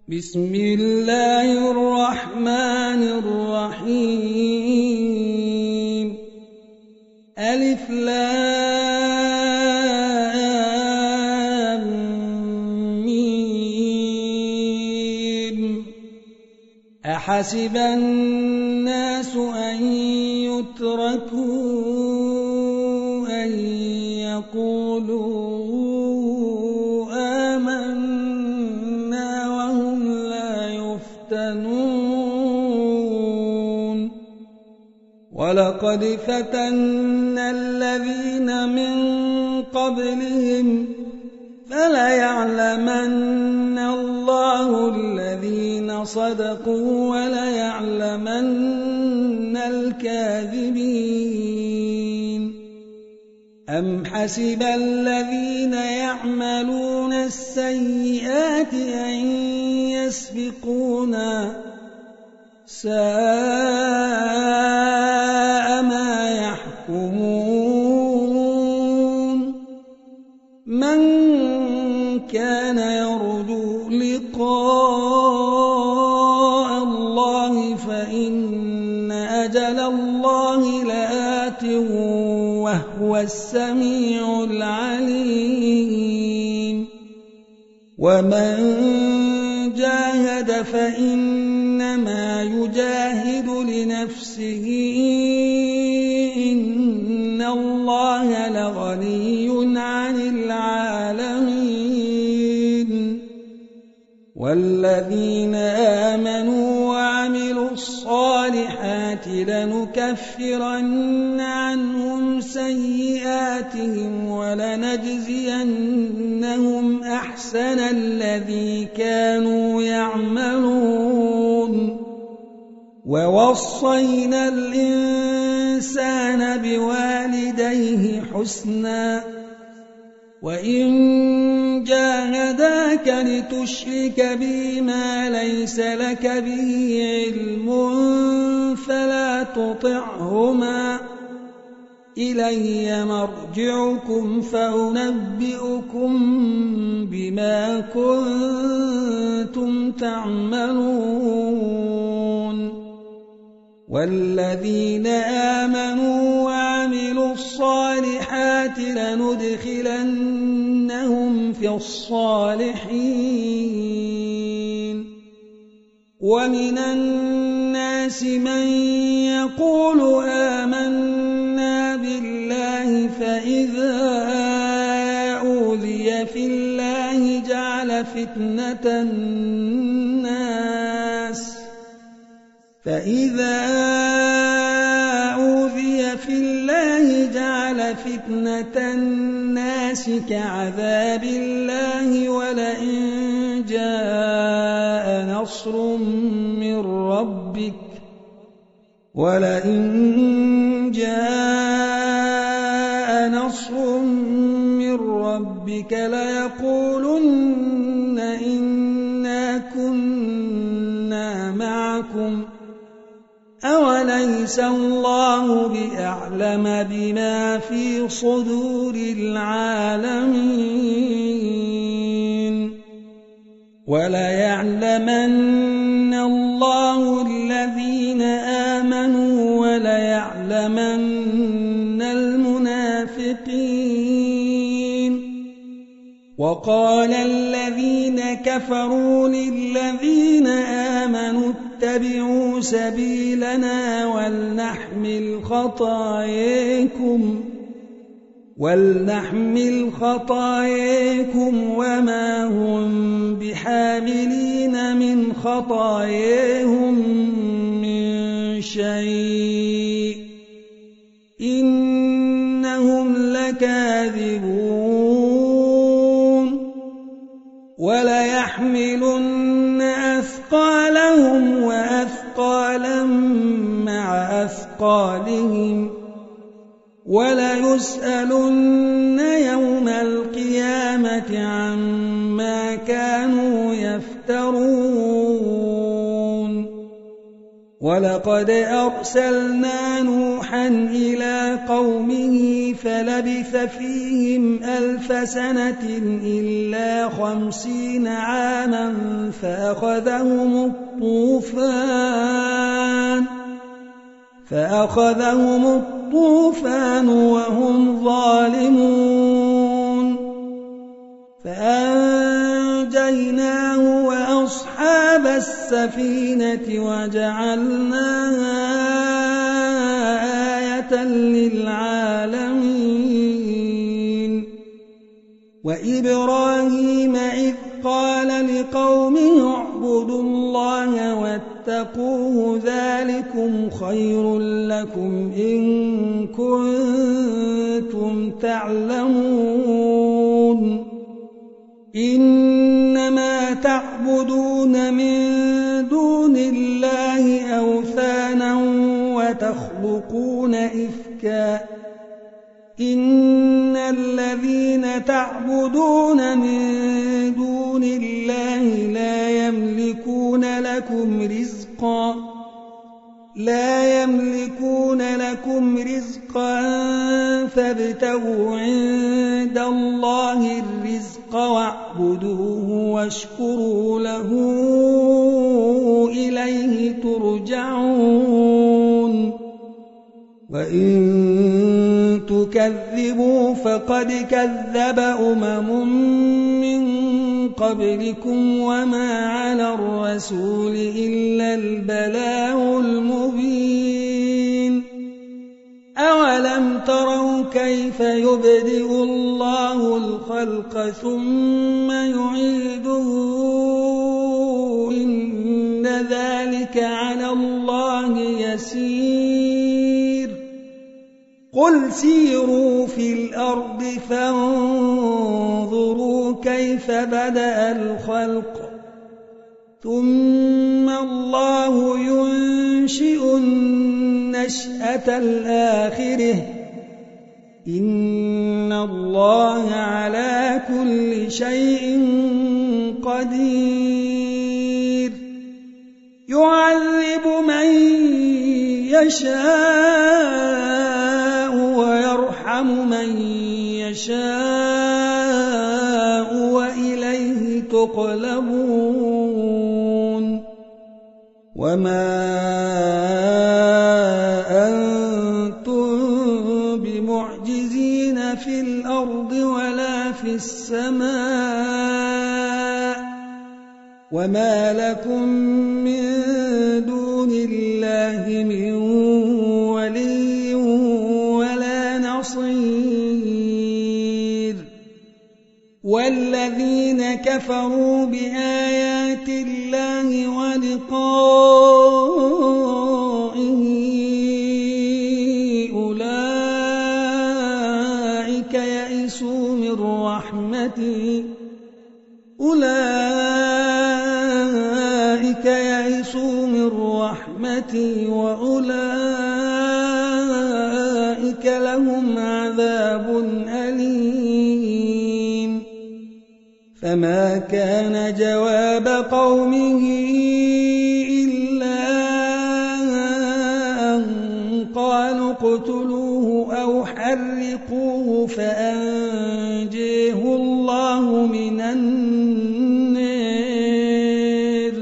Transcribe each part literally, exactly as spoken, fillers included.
بسم الله الرحمن الرحيم. ألف لام ميم. أحسب الناس أن يتركوا أن يقولوا آمنا وهم لا يفتنون. ولقد فتنا الذين من قبلهم فليعلمن الله الذين صدقوا وليعلمن الكاذبين. أم حسب الذين يعملون السيئات أن يسبقونا ساء ما يحكمون. من كان يرجو لقاء الله فإن أجل الله لآت وهو السميع العليم. ومن جاهد فإنما يجاهد لنفسه إن الله لغني عن العالمين. والذين آمنوا وعملوا الصالحات لنكفرن عنهم سيئاتهم ولنجزينهم أحسن الذي كانوا يعملون. ووصينا الإنسان بوالديه حسنا وإن جاهداك لتشرك بي ما ليس لك به علم فلا تطعهما إلي مرجعكم فأنبئكم بما كنتم تعملون. والذين آمنوا وعملوا الصالحات لندخلنهم في الصالحين. ومن الناس من يقول آمنا بالله فإذا أوذي في الله جعل فتنة الناس فإذا أوذي في الله جعل فتنة الناس كعذاب الله ولئن جاء نصر من ربك ولئن جاء نصر من ربك ليقولن إنا كنا معكم أوليس الله بأعلم بما في صدور العالمين. وليعلمن الله الذين آمنوا وليعلمن المنافقين. وقال الذين كفروا للذين آمنوا اتبعوا سبيلنا ولنحمل خطاياكم ولنحمل خطاياكم وما هم بحاملين من خطاياهم من شيء إنهم لكاذبون. وليحملن أثقالهم وأثقالا مع أثقالهم وليسألن يوم القيامة عما كانوا يفترون. ولقد أرسلنا نوحا إلى قومه فلبث فيهم ألف سنة إلا خمسين عاما فأخذهم الطوفان فأخذهم الطوفان وهم ظالمون فأنجيناه وأصحاب السفينة وجعلناها آية للعالمين وإبراهيم إذ قال لقومه اعبدوا الله واتقوه ذلكم خير لكم إن كنتم تعلمون إنما تعبدون من دون الله أوثانا وتخلقون إفكا إن الذين تعبدون من دون الله لا يملكون لكم رزقا لا يملكون لكم رزقا فابتغوا عند الله الرزق واعبدوه واشكروا له إليه ترجعون وإن تكذبوا فقد كذب أمم من قبلكم وما على الرسول إلا البلاغ المبين أولم تروا كيف يبدئ الله الخلق ثم يعيده إن ذلك على الله يسير قل سيروا في الأرض فانظروا كيف بدأ الخلق ثم الله ينشئ النشأة الآخرة إن الله على كل شيء قدير يعذب من يشاء ويرحم من يشاء وإليه تقلبون وما أنتم بمعجزين في الأرض ولا في السماء وما لكم من دون الله من ولي ولا نصير والذين كفروا بآيات الله ولقائه أولئك يئسوا من رحمتي أولئك يئسوا من رحمتي وأولئك لهم عذاب أليم فما كان جواب قومه إلا أن قالوا اقتلوه أو حرقوه فأنجيه الله من النار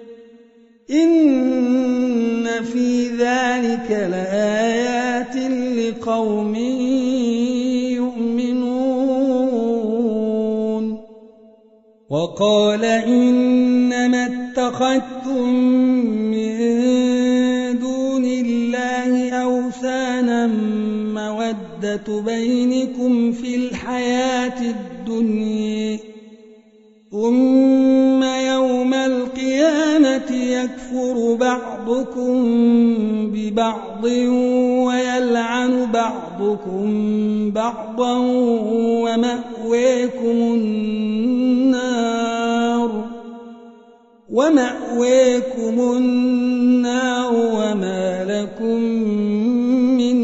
إن في ذلك لآيات لقوم يؤمنون وقال إنما اتخذتم من دون الله أوثانا مودة بينكم في الحياة الدنيا ثم يوم القيامة يكفر بعضكم ببعض ويلعن بعضكم بعضا ومأويكم النار ومأويكم النار وما لكم من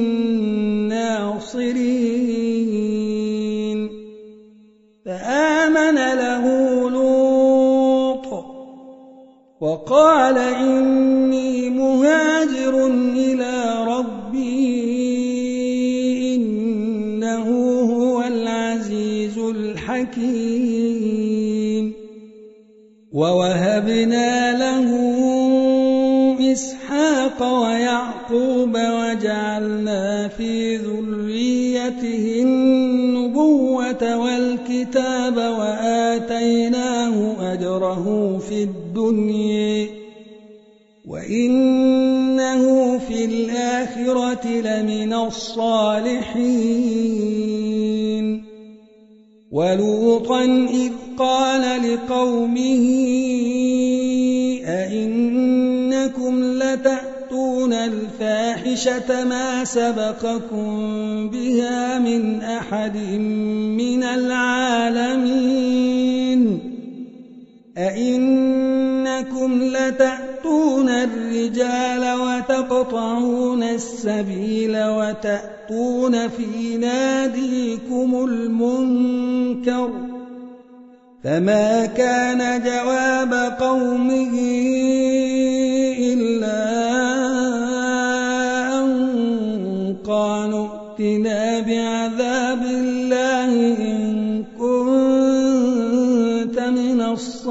ناصرين فآمن له لوط وقال إني مهاجر إلى ربي إنه هو العزيز الحكيم ووهبنا له إسحاق ويعقوب وجعلنا في ذريته النبوة والكتاب وآتيناه أجره في الدنيا وإنه في الآخرة لمن الصالحين ولوطا إذ قال لقومه أئنكم لتأتون الفاحشة ما سبقكم بها من أحد من العالمين أئنكم لتأتون الرجال وتقطعون السبيل وتأتون في ناديكم المنكر فما كان جواب قومه إلا أن قالوا ائتنا بعذاب الله إن كنت من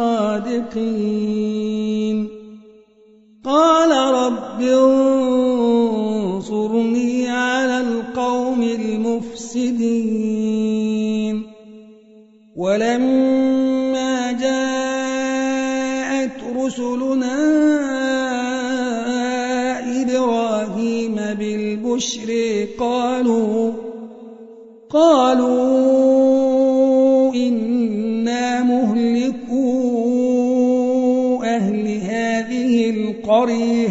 الصادقين قال رب انصرني على القوم المفسدين ولما جاءت رسلنا إبراهيم بالبشر قالوا قالوا إنا مهلكو أهل هذه القرية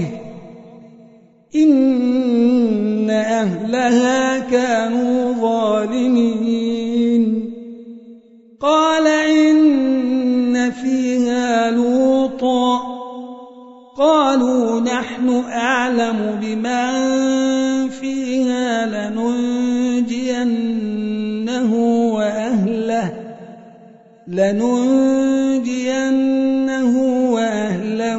إن أهلها كانوا ظالمين قال إن فيها لوطا قالوا نحن أعلم بمن فيها لننجينه وأهله لننجينه وأهله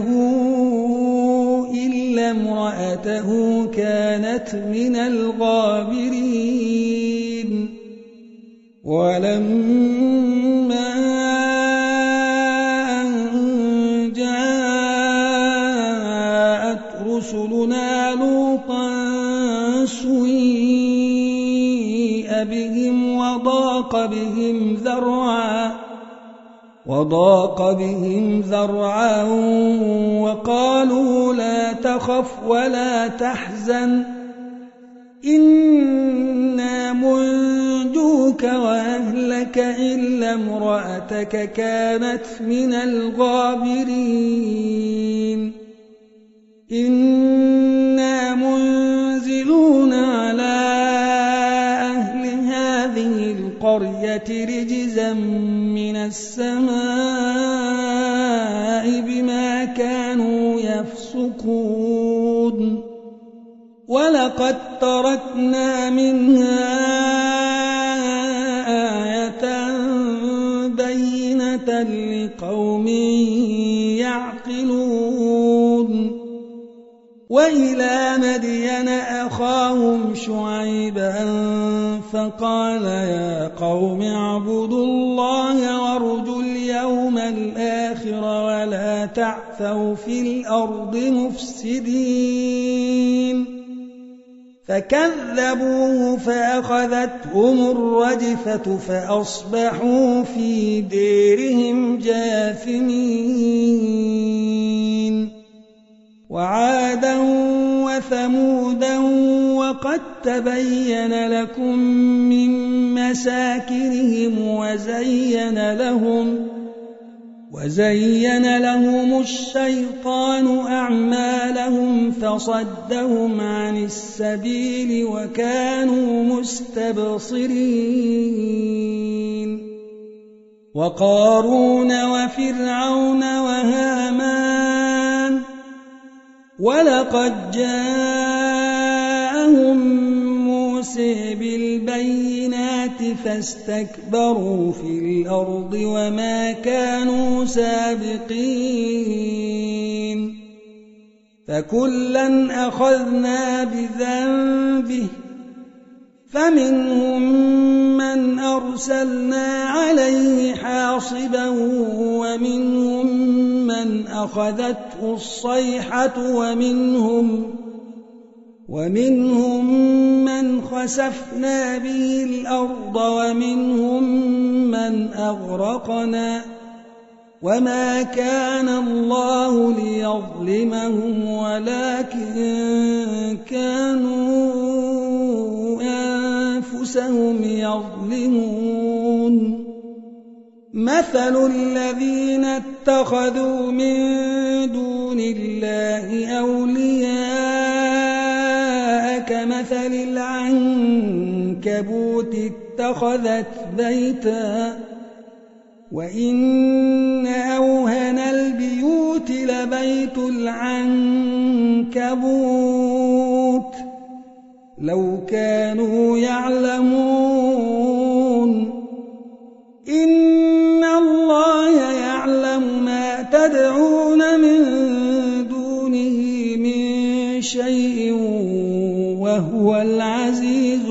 إلا امرأته كانت من الغابرين ولما أن جاءت رسلنا لوطا سيء بهم وضاق بهم ذرعا وضاق بهم ذرعا وقالوا لا تخف ولا تحزن إنا منجوك وأهلك إلا امرأتك كانت من الغابرين إنا منزلون على أهل هذه القرية رجزا من السماء بما كانوا يفسقون ولقد تركنا منها آية بينة لقوم يعقلون وإلى مدين أخاهم شعيبا فقال يا قوم اعبدوا الله وارجوا اليوم الآخر ولا تعثوا في الأرض مفسدين فكذبوه فأخذتهم الرجفة فأصبحوا في ديرهم جاثمين وعادا وثمودا وقد تبين لكم من مساكنهم وزين لهم وزين لهم الشيطان أعمالهم فصدهم عن السبيل وكانوا مستبصرين وقارون وفرعون وهامان ولقد جاءهم موسى بالبينات فاستكبروا في الأرض وما كانوا سابقين فكلا أخذنا بذنبه فمنهم من أرسلنا عليه حاصبا ومنهم من أخذته الصيحة ومنهم ومنهم من خسفنا به الأرض ومنهم من أغرقنا وما كان الله ليظلمهم ولكن كانوا أنفسهم يظلمون مثل الذين اتخذوا من دون الله أولياء كمثل العنكبوت اتخذت بيتا وإن أوهن البيوت لبيت العنكبوت لو كانوا يعلمون إن الله يعلم ما تدعون من دونه من شيء وهو العزيز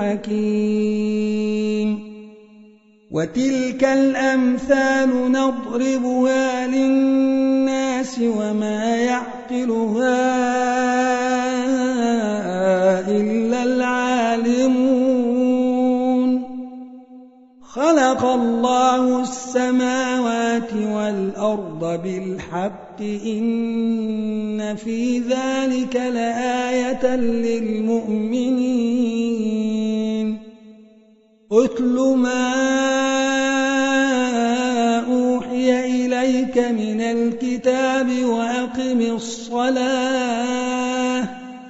الحكيم وتلك الأمثال نضربها للناس وما يعقلها إلا العالمون خلق الله السماوات والأرض بالحق إن في ذلك لآية للمؤمنين أتل ما أوحي إليك من الكتاب وأقم الصلاة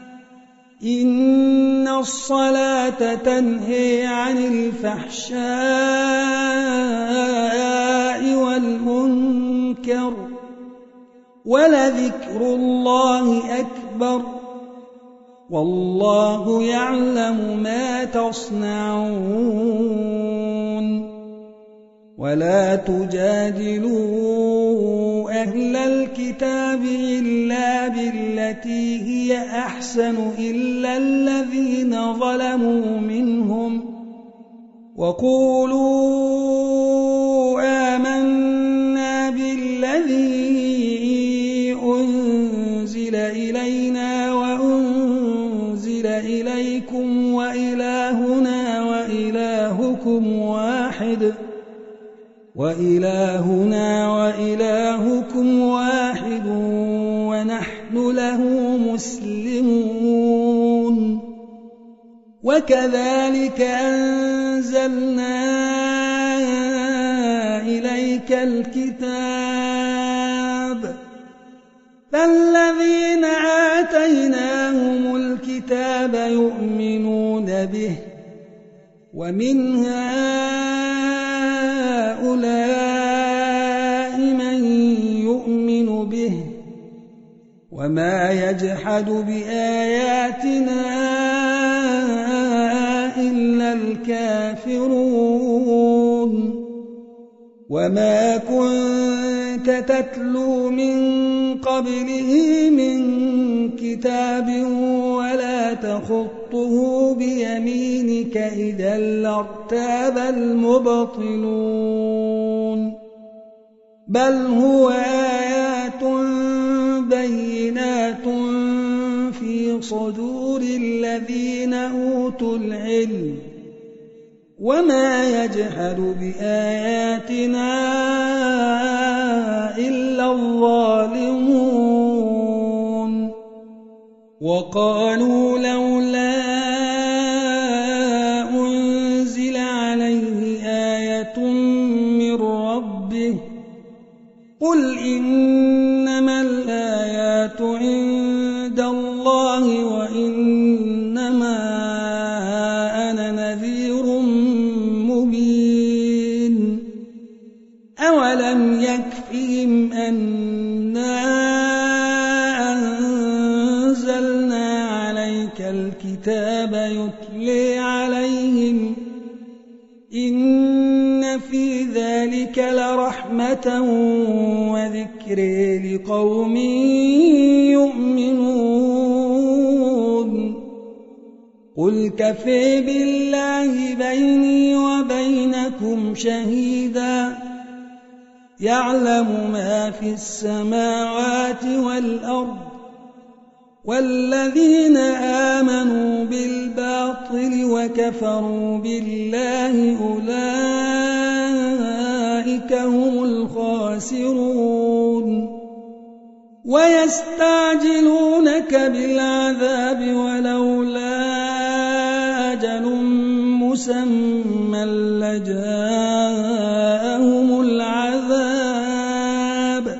إن الصلاة تنهي عن الفحشاء والمنكر ولذكر الله أكبر والله يعلم ما تصنعون ولا تجادلوا أهل الكتاب إلا بالتي هي أحسن إلا الذين ظلموا منهم وقولوا آمنا بالذي أنزل إلينا وأنزل إليكم وإلهنا وإلهكم واحد وإلهنا وإلهكم واحد ونحن له مسلمون وكذلك أنزلنا إليك الكتاب فالذين آتيناهم الكتاب يؤمنون به ومن هؤلاء من يؤمن به وما يجحد بآياتنا إلا الكافرون وما كنت تتلو من قبله من كتاب ولا تخطه بيمينك إذا لارتاب المبطلون بل هو آيات بينات في صدور الذين أوتوا العلم وما يجحد بآياتنا إلا الظالمون وقالوا لولا أنزل عليه آية من ربه قل إنما الآيات عند الله وإنما أنا نذير مبين أولم يكفهم أنا أنزلنا عليك الكتاب يتلي عليهم إن في ذلك لرحمة وذكر لقوم يؤمنون قل كفى بالله بيني وبينكم شهيدا يعلم ما في السماوات والأرض والذين آمنوا بالباطل وكفروا بالله أولئك هم الخاسرون ويستعجلونك بالعذاب ولولا أجل مسمى لجاءهم العذاب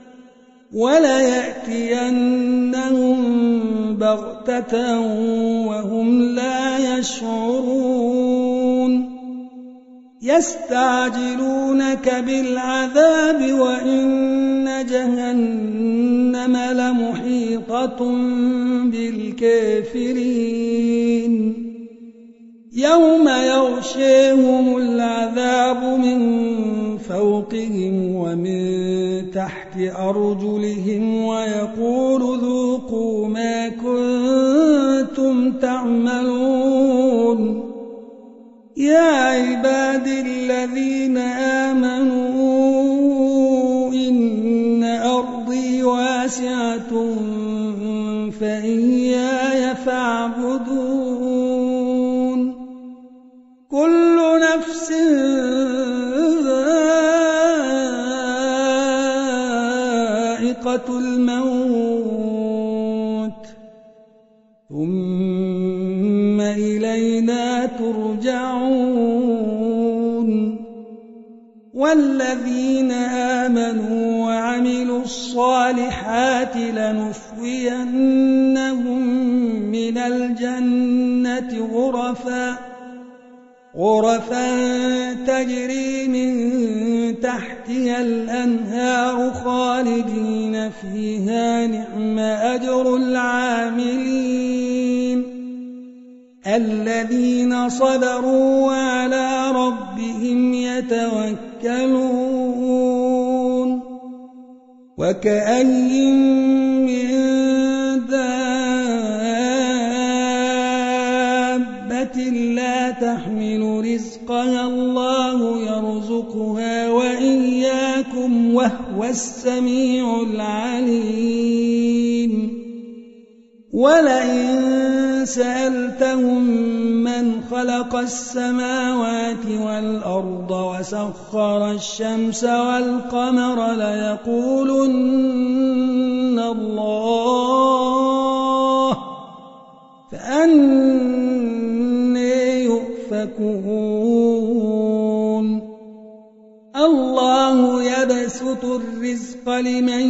وليأتينهم بغتة وهم لا يشعرون يستعجلونك بالعذاب وإن جهنم لمحيطة بالكافرين يوم يغشيهم العذاب من فوقهم ومن تحت أرجلهم ويقول ذوقوا ما كنتم تعملون يا عباد الذين آمنوا إن أرضي واسعة فإياي فاعبدون كل نفس ذائقة الموت ثم إلينا ترجعون والذين آمنوا وعملوا الصالحات لنحيينهم من الجنة غرفا غرفا تجري من تحتها الأنهار خالدين فيها نعم أجر العاملين الذين صبروا وعلى ربهم يتوكلون وكأي من دابة لا تحمل رزقها الله يرزقها وإياكم وهو السميع العليم ولئن سألتهم من خلق السماوات والأرض وسخر الشمس والقمر ليقولن الله فأنى يؤفكون الله يبسط الرزق لمن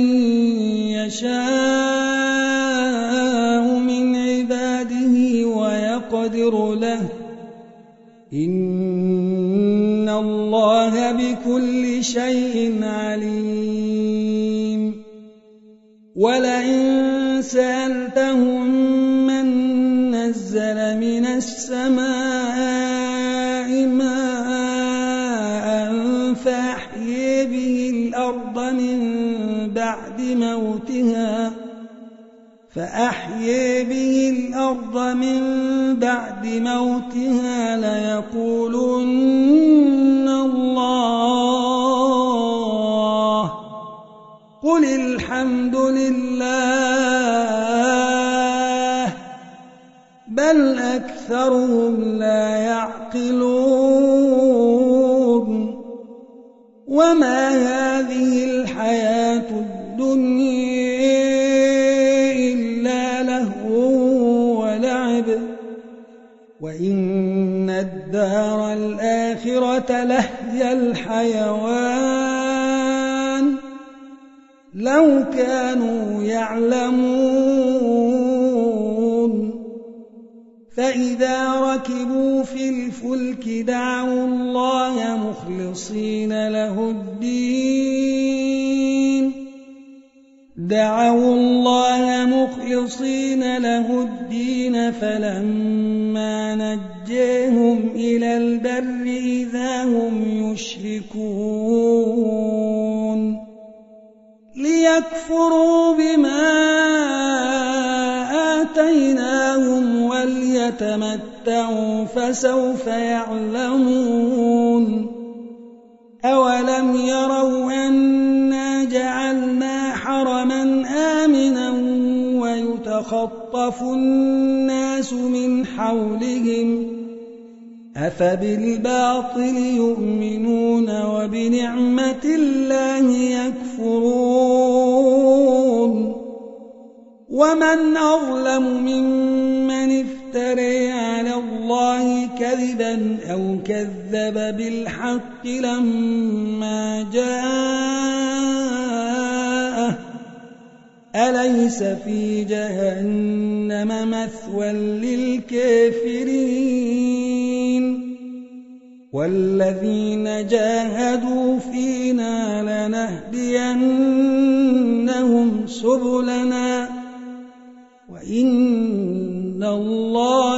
يشاء من عباده ويقدر له إن الله بكل شيء عليم ولئن سألتهم من نزل من السماء ماء فأحيي به الأرض من بعد موتها فأحيي به الأرض من بعد موتها ليقولن الله قل الحمد لله بل أكثرهم لا يعقلون وما هذه الحياة الدنيا إلا لهو ولعب وإن الدار الآخرة لهي الحيوان لو كانوا يعلمون فإذا ركبوا في الفلك دعوا الله مخلصين له الدين دعوا الله مخلصين له الدين فلما نجاهم إلى البر إذا هم يشركون ليعلموا ليكفروا بما آتيناهم وليتمتعوا فسوف يعلمون أولم يروا أنا جعلنا حرما آمنا ويتخطف الناس من حولهم أفبالباطل يؤمنون وبنعمة الله يكفرون ومن أظلم ممن افترى على الله كذبا أو كذب بالحق لما جاءه أليس في جهنم مثوى للكافرين والذين جاهدوا فينا لنهدينهم سبلنا وإن الله